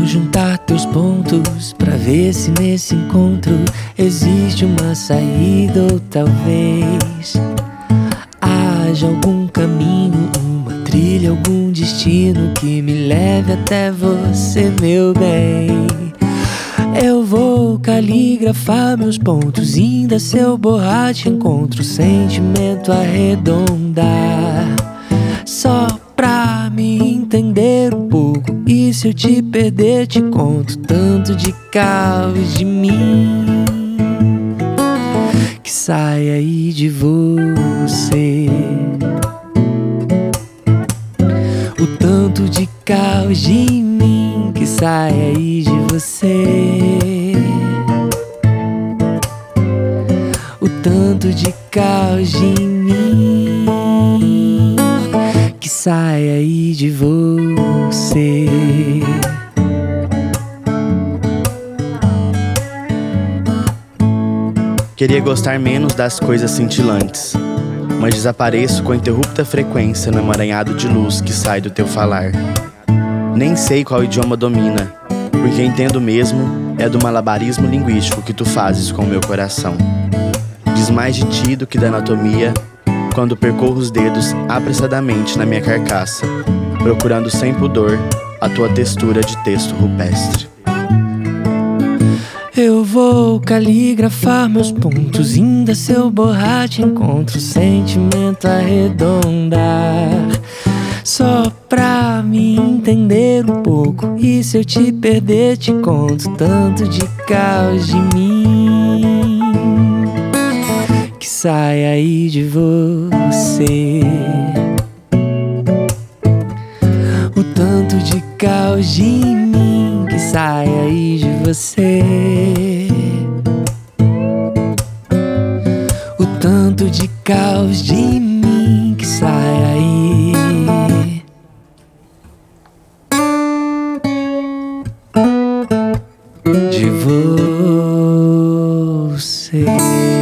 Vou juntar teus pontos pra ver se nesse encontro existe uma saída ou talvez haja algum caminho, uma trilha, algum destino que me leve até você, meu bem. Eu vou caligrafar meus pontos, ainda seu borracha encontro, sentimento arredondar, só pra me entender um pouco. E se eu te perder, te conto tanto de caos de mim que sai aí de você. O tanto de caos de mim que sai aí de você. O tanto de caos de mim que sai aí de você. Queria gostar menos das coisas cintilantes, mas desapareço com interrupta frequência no emaranhado de luz que sai do teu falar. Nem sei qual idioma domina, porque entendo mesmo é do malabarismo linguístico que tu fazes com o meu coração. Diz mais de ti do que da anatomia, quando percorro os dedos apressadamente na minha carcaça, procurando sem pudor a tua textura de texto rupestre. Eu vou caligrafar meus pontos, ainda seu borracha encontro, sentimento arredondar, só pra me entender um pouco. E se eu te perder, te conto tanto de caos de mim que sai aí de você. O tanto de caos de mim que sai aí de você. O tanto de caos de mim que sai aí de você.